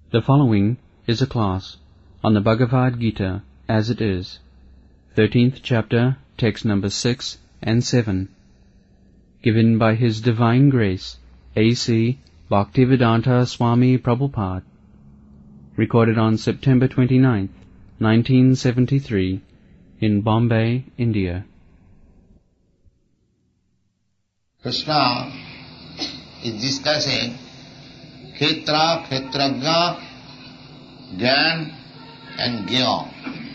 The following is a class on the Bhagavad Gita as it is, 13th chapter, text number 6 and 7, given by His Divine Grace, A.C. Bhaktivedanta Swami Prabhupada, recorded on September 29th, 1973, in Bombay, India. Krishna is discussing Kshetra, Kshetrajna, Gyan and Gyan.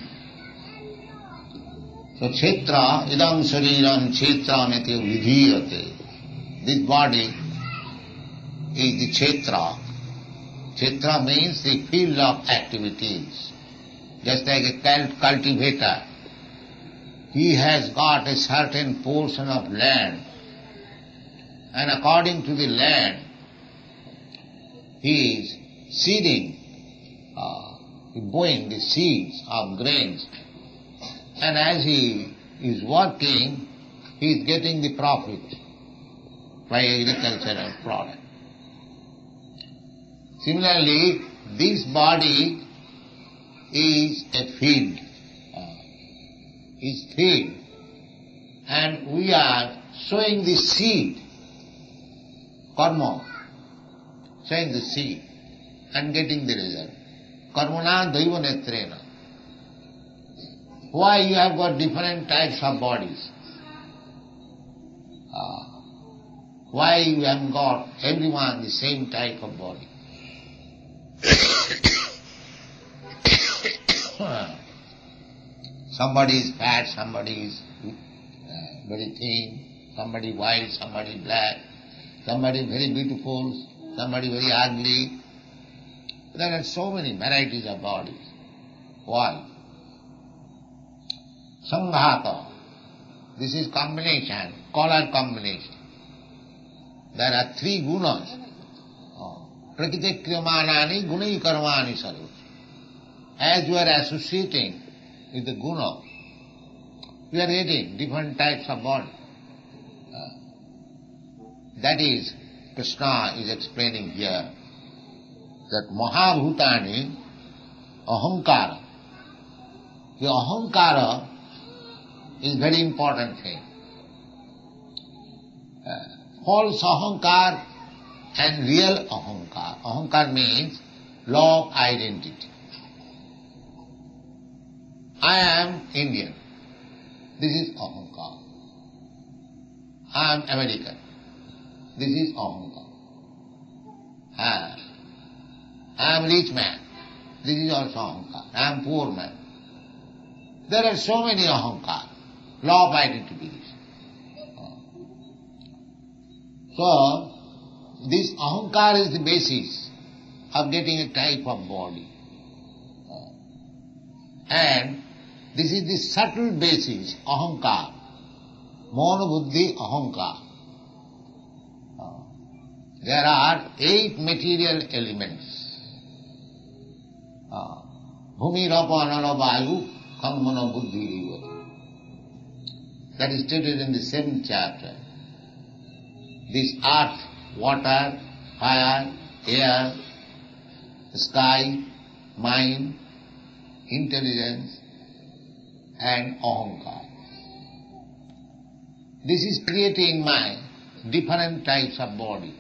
So Kshetra, idam shariram kshetrameti vidhiyate. This body is the Kshetra. Kshetra means the field of activities. Just like a cultivator, he has got a certain portion of land, and according to the land, he is seeding, sowing the seeds of grains. And as he is working, he is getting the profit by agricultural product. Similarly, this body is a field, and we are sowing the seed, karma, sowing the seed and getting the result. Karmana daiva netrena. Why you have got different types of bodies? Why you haven't got everyone the same type of body? Somebody is fat, somebody is very thin, somebody white, somebody black, somebody very beautiful, somebody very ugly. There are so many varieties of bodies. Why? Sanghata. This is combination, color combination. There are three gunas. Prakriti kriyamanani gunai karmani sarva. As you are associating with the guna, you are getting different types of body. That is, Krishna is explaining here that Mahabhutani, Ahankara. The Ahankara is very important thing. False Ahankar and real Ahankar. Ahankar means law of identity. I am Indian. This is Ahankar. I am American. This is Ahankar. I am rich man. This is also Ahankar. I am poor man. There are so many Ahankar, law of identification. So, this Ahankar is the basis of getting a type of body. And this is the subtle basis, Ahankar. Mona Buddhi Ahankar. There are 8 material elements. Bhumi, Rapa, Anala, Vayu, Kamana, Buddhi, Riva. That is stated in the 7th chapter. This earth, water, fire, air, sky, mind, intelligence, and Ahankar. This is creating my different types of body.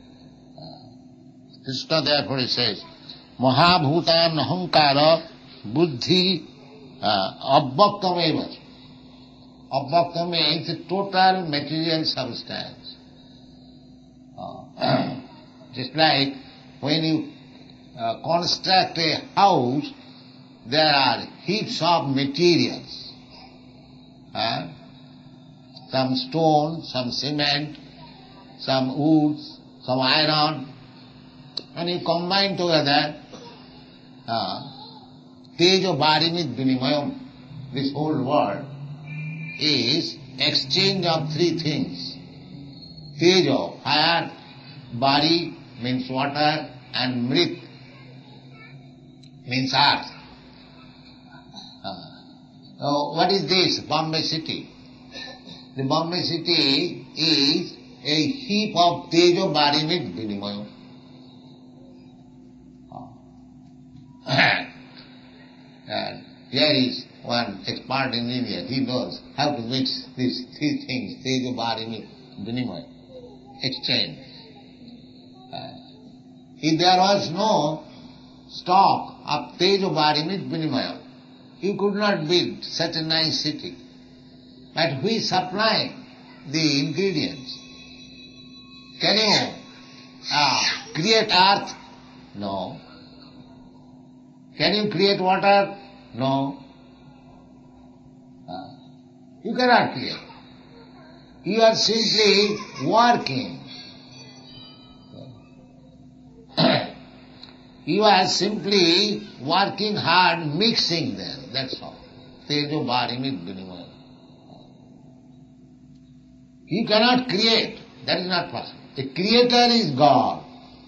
Krishna therefore says, Mahabhutan Ahankara Buddhi Abbaktameva. Abbaktam means a total material substance. Just like when you construct a house, there are heaps of materials. Some stone, some cement, some wood, some iron. When you combine together, Tejo Bharimit Vinimayam, this whole world, is exchange of 3 things. Tejo, fire, Bari means water, and Mrit means earth. So what is this? Bombay city. The Bombay city is a heap of Tejo Bharimit Vinimayam. Here is one expert in India. He knows how to mix these three things, Tejo, Bharimi, Vinimaya, exchange. If there was no stock of Tejo, Bharimi, Vinimaya, you could not build such a nice city. But we supply the ingredients. Can you create earth? No. Can you create water? No. You cannot create. You are simply working. You are simply working hard, mixing them, that's all. Tejo, Bharimi, Vinimaya. You cannot create. That is not possible. The creator is God.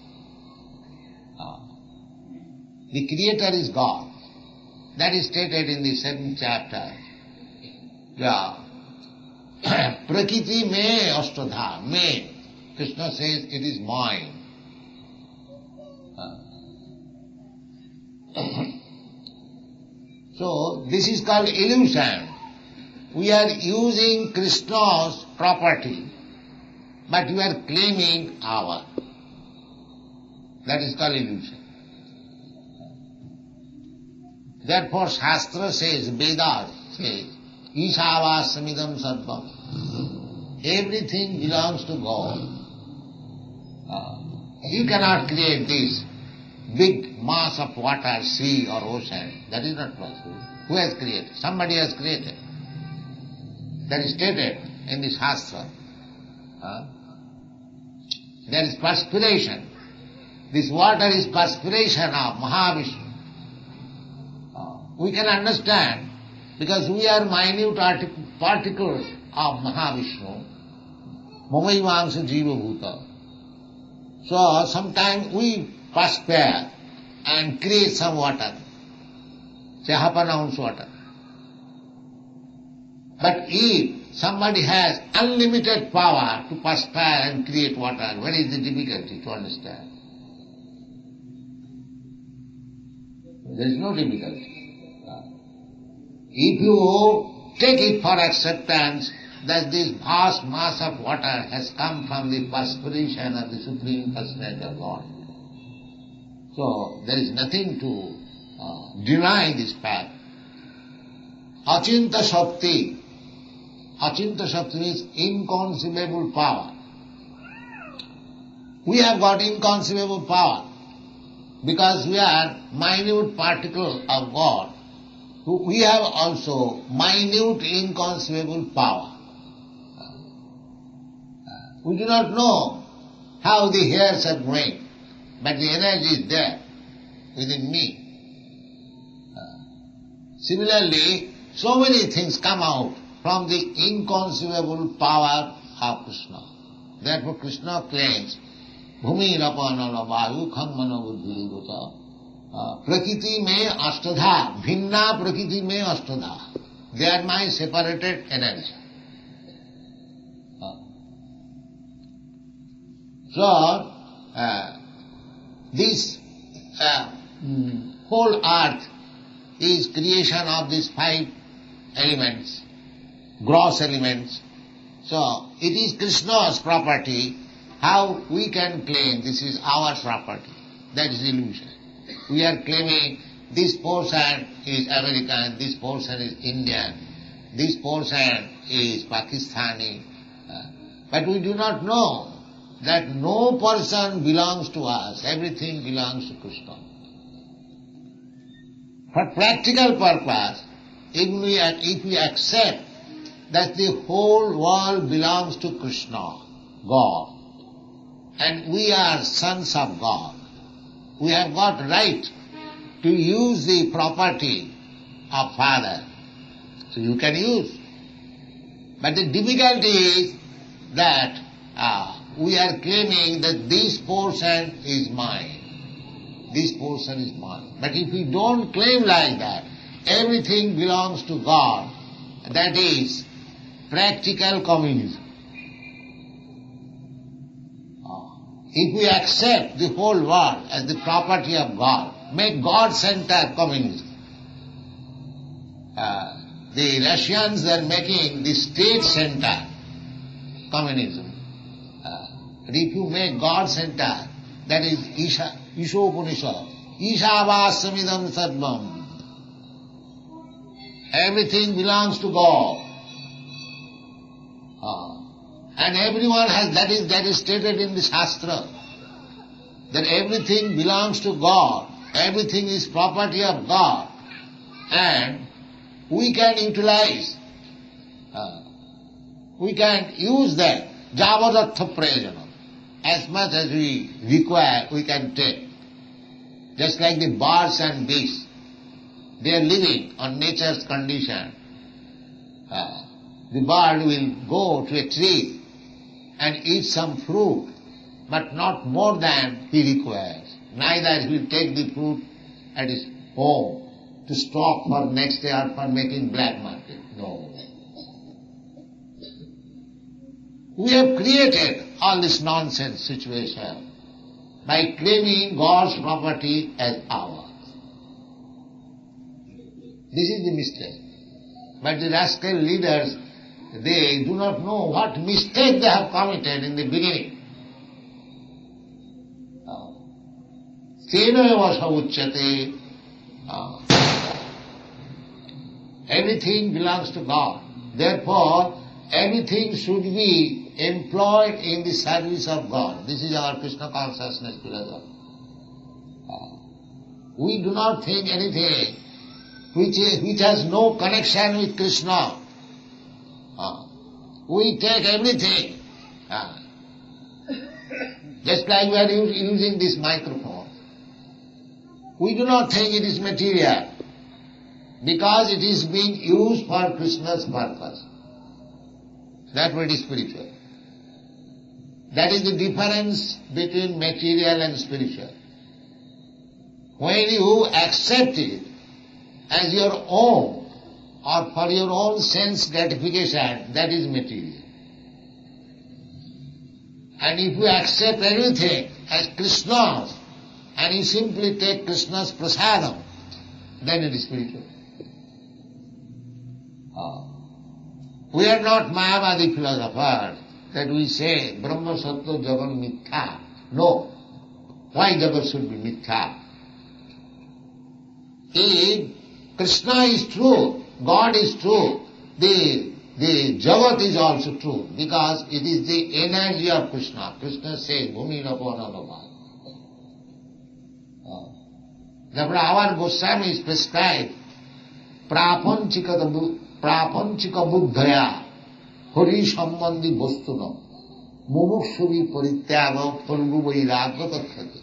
The creator is God. That is stated in the 7th chapter. Prakriti me ashtadha. Me. Krishna says it is mine. So this is called illusion. We are using Krishna's property, but we are claiming our. That is called illusion. Therefore Shastra says, Vedas says, Ishavassamidam sarvam. Everything belongs to God. You cannot create this big mass of water, sea or ocean. That is not possible. Who has created? Somebody has created. That is stated in the Shastra. There is perspiration. This water is perspiration of Mahavishnu. We can understand because we are minute particles of Mahavishnu. Mamaivamsa jiva bhuta. So sometimes we perspire and create some water. Say half an ounce water. But if somebody has unlimited power to perspire and create water, what is the difficulty to understand? There is no difficulty. If you take it for acceptance that this vast mass of water has come from the perspiration of the Supreme Personality of God, so there is nothing to deny this fact. Achinta Shakti. Achinta Shakti means inconceivable power. We have got inconceivable power because we are minute particle of God. We have also minute inconceivable power. We do not know how the hairs are growing, but the energy is there within me. Similarly, so many things come out from the inconceivable power of Krishna. Therefore Krishna claims, Bhumi Rapanala Vayu Khammana Buddhi Gota Prakriti me ashtadha, bhinna prakriti me ashtadha. They are my separated energy. So, this whole earth is creation of these 5 elements, gross elements. So, it is Krishna's property. How we can claim this is our property? That is illusion. We are claiming this portion is American, this portion is Indian, this portion is Pakistani. But we do not know that no person belongs to us, everything belongs to Krishna. For practical purpose, if we accept that the whole world belongs to Krishna, God, and we are sons of God, we have got right to use the property of Father. So you can use. But the difficulty is that we are claiming that this portion is mine. This portion is mine. But if we don't claim like that, everything belongs to God. That is practical communism. If we accept the whole world as the property of God, make God-centered communism. The Russians are making the state center communism. But if you make God center, that is Isha Upanishad. Ishavassamidam sarvam. Everything belongs to God. And everyone has, that is stated in the Shastra, that everything belongs to God, everything is property of God, and we can utilize, we can use that, javadatha prayojanam. As much as we require, we can take. Just like the birds and beasts, they are living on nature's condition. The bird will go to a tree and eat some fruit, but not more than he requires. Neither he will take the fruit at his home to stock for next day or for making black market. No. We have created all this nonsense situation by claiming God's property as ours. This is the mistake. But the rascal leaders, they do not know what mistake they have committed in the beginning. Seneva savuchyate. Everything belongs to God. Therefore, everything should be employed in the service of God. This is our Krishna consciousness philosophy. We do not think anything which has no connection with Krishna. We take everything. Just like we are using this microphone. We do not think it is material because it is being used for Krishna's purpose. That way it is spiritual. That is the difference between material and spiritual. When you accept it as your own or for your own sense gratification, that is material. And if you accept everything as Krishna's and you simply take Krishna's prasadam, then it is spiritual. We are not Mayavadi philosophers that we say Brahma Sattva Jagan Mithya. No. Why Jagat should be Mithya? If Krishna is true, God is true, the Jagat is also true because it is the energy of Krishna. Krishna says, Bhumi Napananava. Therefore our Goswami is prescribed Prapanchika buddhaya Hari Sambandhi Bostuna Mumukshuvi Parityaga Phalgu Vairagya Tatthati.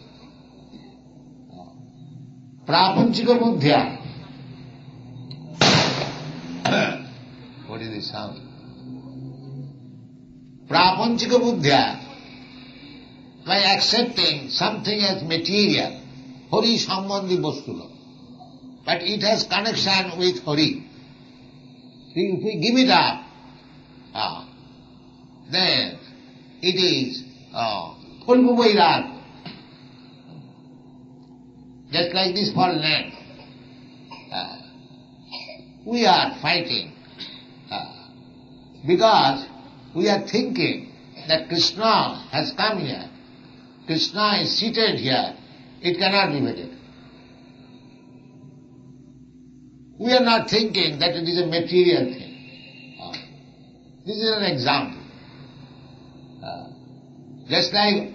Prapanchika buddhya. What is this sound? Prapanchika buddhya, by accepting something as material, Hari Sambandhi Bostuna, but it has connection with Hari. If we give it up, then it is Phalgu Vairagya. Just like this for land. We are fighting because we are thinking that Krishna has come here. Krishna is seated here. It cannot be better. We are not thinking that it is a material thing. This is an example. Just like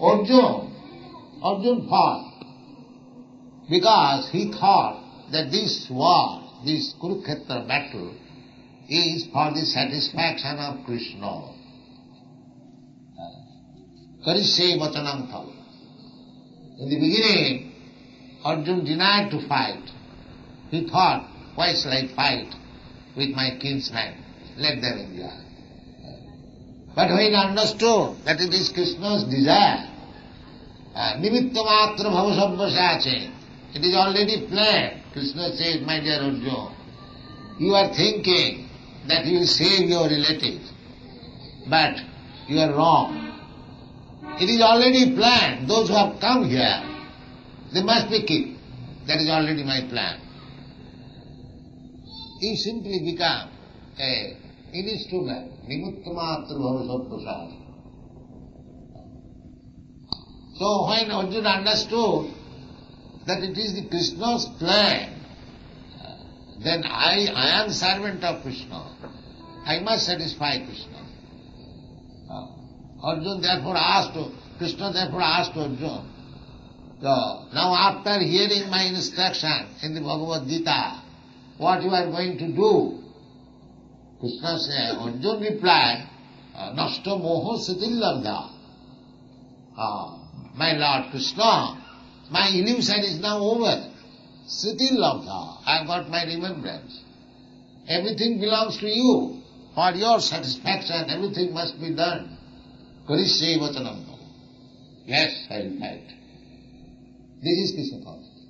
Arjun fought because he thought that this war, this Kurukshetra battle, is for the satisfaction of Krishna. Karishe Vachanam Thav. In the beginning, Arjun denied to fight. He thought, why shall I fight with my kinsmen? Let them enjoy. But when he understood that it is Krishna's desire, Nimitta Matra Bhavasabhasyache, it is already planned. Krishna says, my dear Arjuna, you are thinking that you will save your relatives, but you are wrong. It is already planned. Those who have come here, they must be killed. That is already my plan. you simply become an instrument, nimittamatra bhava. So when Arjuna understood that it is the Krishna's plan, then I am servant of Krishna. I must satisfy Krishna. Krishna therefore asked Arjuna, now after hearing my instruction in the Bhagavad Gita, what you are going to do? Krishna said, Arjuna replied, Nashta moho siddhilabdha. My Lord Krishna, my illusion is now over. Siddhilabdha, I have got my remembrance. Everything belongs to you. For your satisfaction, everything must be done. Karishye vatanam. Yes, I will fight. This is Krishna consciousness.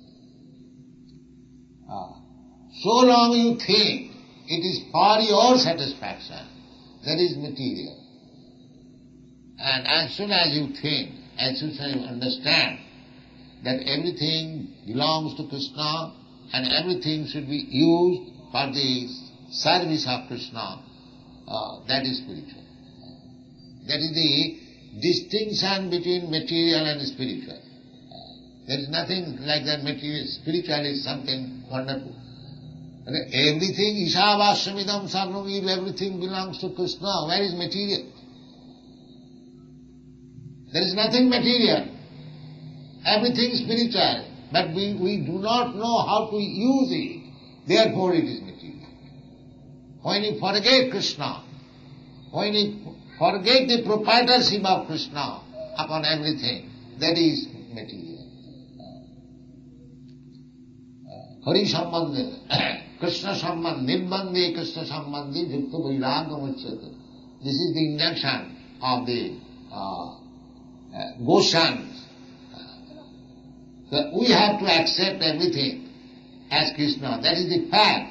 So long you think it is for your satisfaction, that is material. And as soon as you think, as soon as you understand that everything belongs to Krishna and everything should be used for the service of Krishna, that is spiritual. That is the distinction between material and spiritual. There is nothing like that material. Spiritual is something wonderful. Everything, Ishavashamidam sarvam, everything belongs to Krishna. Where is material? There is nothing material. Everything spiritual. But we do not know how to use it. Therefore it is material. When you forget Krishna, when you forget the proprietorship of Krishna upon everything, that is material. Hari Sambandhe, Krishna Sambandhe, Nirbandhe Krishna Sambandhe, Jukta Vairagam Uchyate. This is the injunction of the Goswamis. So we have to accept everything as Krishna. That is the fact.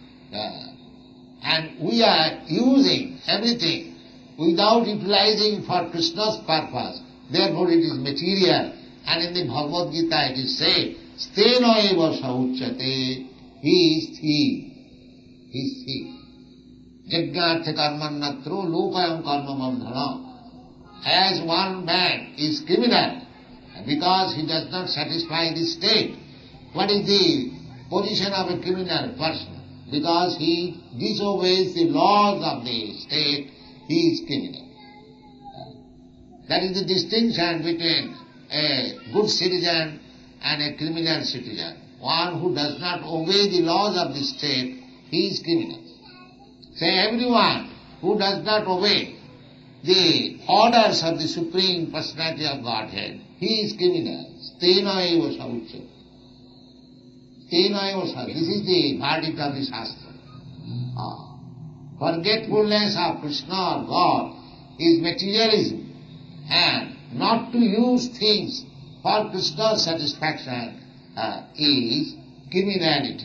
And we are using everything without utilizing for Krishna's purpose. Therefore it is material. And in the Bhagavad Gita it is said, Stena eva sauchyate, he is thief. He is thief. Jajñartha karmannatro lokayam karma bandhana. As one man is criminal because he does not satisfy the state. What is the position of a criminal person? Because he disobeys the laws of the state, he is criminal. That is the distinction between a good citizen and a criminal citizen. One who does not obey the laws of the state, he is criminal. Say everyone who does not obey the orders of the Supreme Personality of Godhead, he is criminal. Stena eva sauchyate. Stena eva sauchyate. This is the verdict of the Shastra. Forgetfulness of Krishna or God is materialism, and not to use things for Krishna's satisfaction is criminality.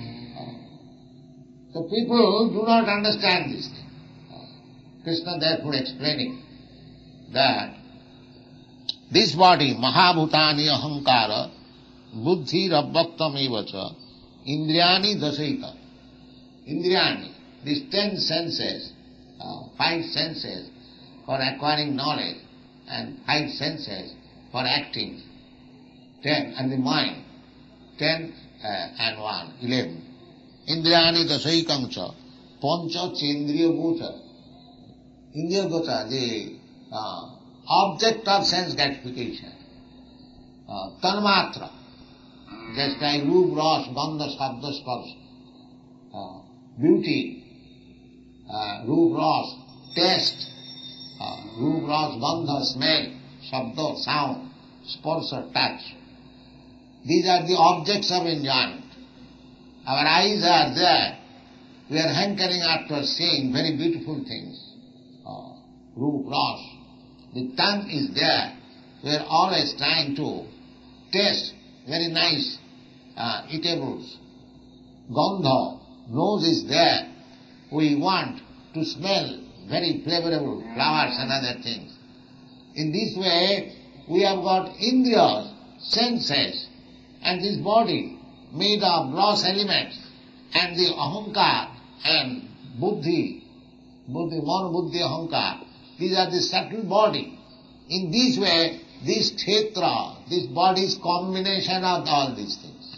So people do not understand this thing. Krishna therefore explaining that this body, Mahabhutani Ahankara, Buddhi Rabbhaktam Evacha, Indriyani Dasaita. Indriyani, these 10 senses, 5 senses for acquiring knowledge and 5 senses for acting, 10, and the mind, 10 and 1, 11. Indriyani Dasaikamcha, Pancha Chendriya Bhuta. Indriya Bhuta, the object of sense gratification. Tanmatra, just like Roop, Ras, Gandha, Shabda, Sparsh. Beauty, Roop, Ras, taste, Roop, Ras, Gandha, smell, Shabda, sound, Sparsha, touch. These are the objects of enjoyment. Our eyes are there. We are hankering after seeing very beautiful things. Roop, Ras. The tongue is there. We are always trying to taste very nice eatables. Gandha, nose is there. We want to smell very flavorable flowers and other things. In this way, we have got indriyas, senses, and this body made of gross elements, and the ahankar and buddhi, man, buddhi, ahankar, these are the subtle body. In this way, this kshetra, this body is combination of all these things.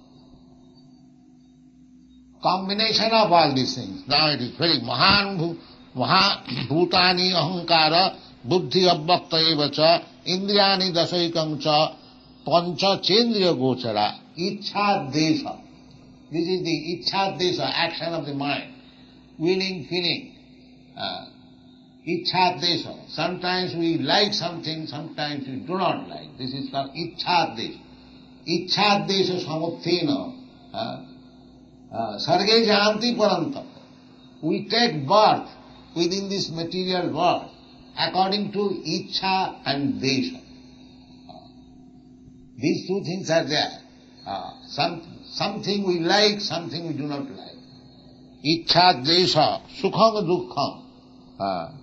Combination of all these things. Now it is very mahan bhutani ahankara buddhi avyakta evacha indriyani dasaikam cha pancha chendriya gochara ichha desha. This is the ichha desha, action of the mind. Willing, feeling. Ichha desha. Sometimes we like something, sometimes we do not like. This is called ichha desha. Ichha desha samuthena. Sarge janti parantam. We take birth within this material world according to ichha and desha. These two things are there. Something we like, something we do not like. Ichha desha, sukham dukkham.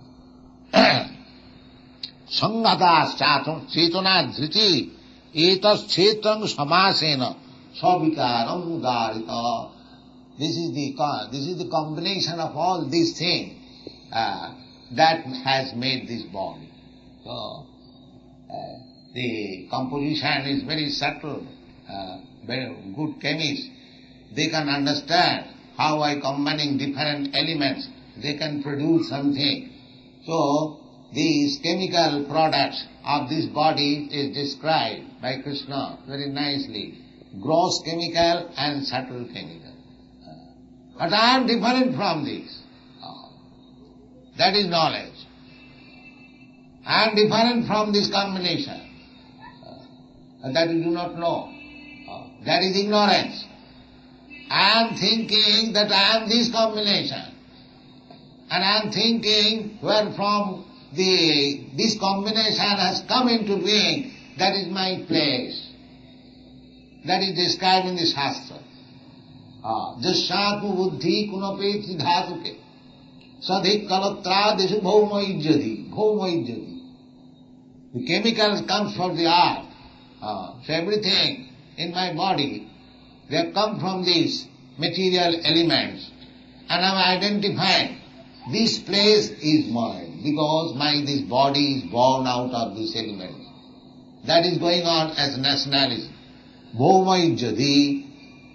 Sangatas chetana dhriti etas chetang samasena savikaram udarita. This is the combination of all these things that has made this body. So, the composition is very subtle. Very good chemists, they can understand how by combining different elements they can produce something. So, these chemical products of this body is described by Krishna very nicely. Gross chemical and subtle chemical. But I am different from this. That is knowledge. I am different from this combination. That you do not know. That is ignorance. I am thinking that I am this combination. And I am thinking where from this combination has come into being, that is my place. That is described in the Shastra. Jasyatma buddhi kunapeti dhatuke sadhik kalatra deshu bhauma ijjati. The chemical comes from the earth. So everything in my body, they have come from these material elements. And I am identifying this place is mine because this body is born out of these elements. That is going on as nationalism. Bhauma ijjati.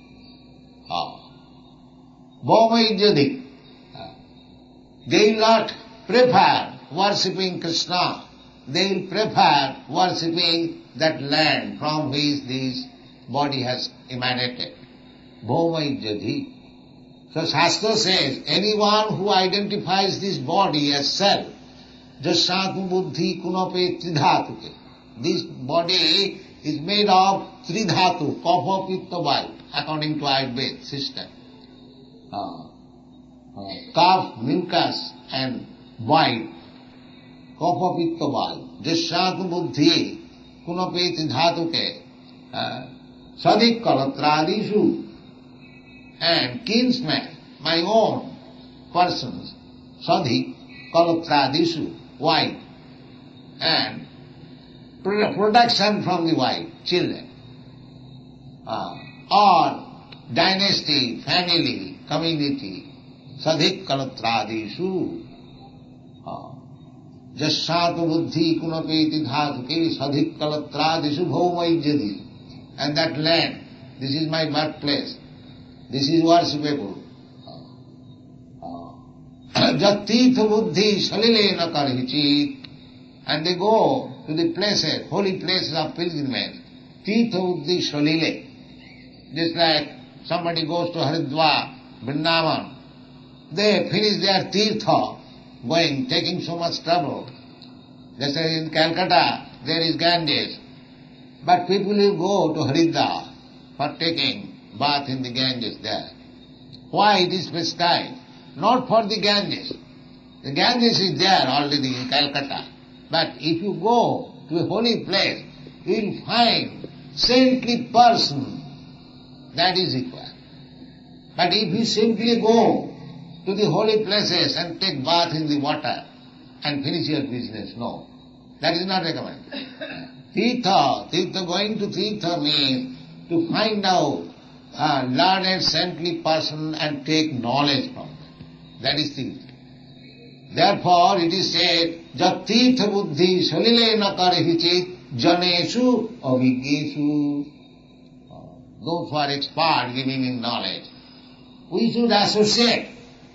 Bhauma ijjati. They will not prefer worshipping Krishna. They will prefer worshipping that land from which this body has emanated. Bhauma ijjati. So Shastra says, anyone who identifies this body as self, jasyatma buddhi kunape tridhatuke. This body is made of tridhatu, kapha, pitta, vaya, according to Ayurveda system. Kapha, mucus and vaya, kapha, pitta, vaya. Jasyatma buddhi kunape tridhatuke. Sadik kalatradishu. And kinsmen, my own persons, sadhi, kalatradishu, wife, and production from the wife, children, or dynasty, family, community, sadhik kalatradishu, jasyatma buddhi kunapeti dhatuke sadhik kalatradishu bhauma ijjati. And that land, this is my birthplace. This is worshipable. Jatirtha buddhi salilena karhichit. And they go to the places, holy places of pilgrimage. Tirtha buddhi salile. Just like somebody goes to Haridwar, Vrindavan. They finish their tirtha, going, taking so much trouble. Just as in Calcutta, there is Ganges. But people will go to Haridwar for taking bath in the Ganges there. Why it is prescribed? Not for the Ganges. The Ganges is there already in Calcutta. But if you go to a holy place, you will find saintly person. That is required. But if you simply go to the holy places and take bath in the water and finish your business, no. That is not recommended. Tirtha going to Tirtha means to find out learned, saintly person and take knowledge from them. That is the. Therefore, it is said, Jatirtha buddhi salilena karhichit janeshu aviggeshu. Those who are expert giving in knowledge, we should associate.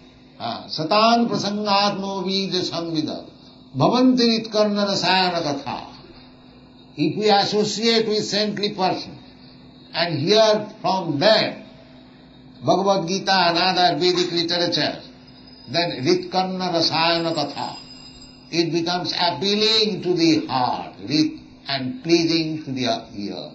Satan prasangatmo vida samvida bhavanti ritkarna rasayana katha. If we associate with saintly person and hear from them Bhagavad Gita and other Vedic literature, then ritkarna rasayana katha, it becomes appealing to the heart, rit, and pleasing to the ear.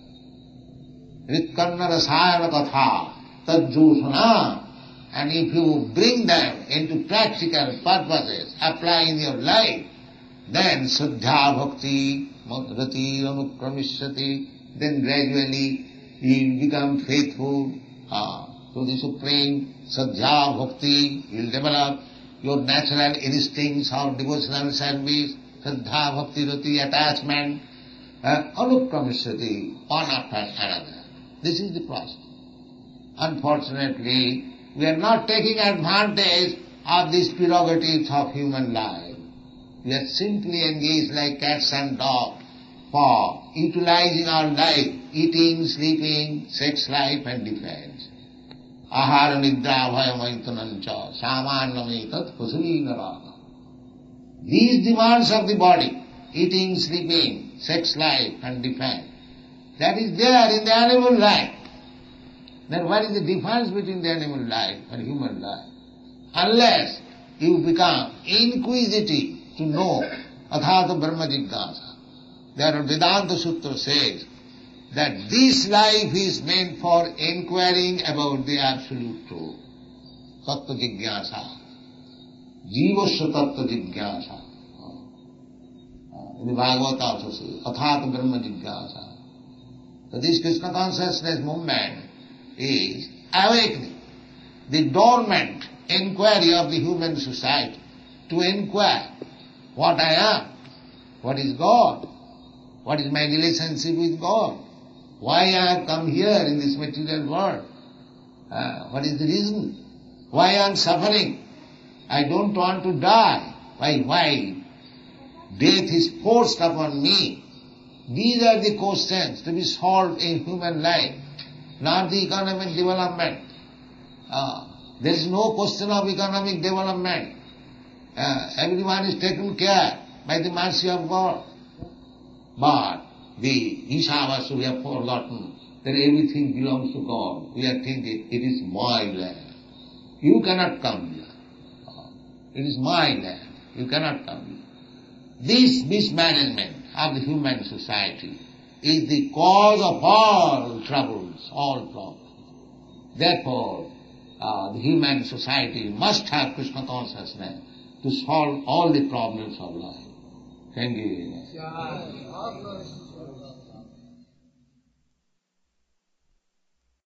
Ritkarna rasayana katha tajjosana. And if you bring them into practical purposes, apply in your life, then Saddha Bhakti, Rati Anukramishati, then gradually you become faithful to the Supreme. Saddha Bhakti will develop your natural instincts of devotional service, Saddha Bhakti Rati attachment, Anukramishati, one after another. This is the process. Unfortunately, we are not taking advantage of these prerogatives of human life. We are simply engaged like cats and dogs for utilizing our life, eating, sleeping, sex life and defense. Ahara nidra bhayamaitanancha samannamaitat pasuvinarana. These demands of the body, eating, sleeping, sex life and defense, that is there in the animal life. Then what is the difference between the animal life and human life? Unless you become inquisitive to know athata brahma jignasa. There Vedanta Sutra says that this life is meant for inquiring about the absolute truth. Tattva jignasa. Jivasya tattva jignasa. In the Bhagavata also says, athata brahma jignasa. So this Krishna consciousness movement is awakening the dormant inquiry of the human society to inquire what I am, what is God, what is my relationship with God, why I have come here in this material world, what is the reason, why I am suffering, I don't want to die, why death is forced upon me. These are the questions to be solved in human life, not the economic development. There is no question of economic development. Everyone is taken care by the mercy of God. But the Ishavasya, we have forgotten that everything belongs to God. We are thinking, it is my land. You cannot come here. It is my land. You cannot come here. This mismanagement of the human society is the cause of all troubles, all problems. Therefore, the human society must have Krishna consciousness to solve all the problems of life. Thank you very much.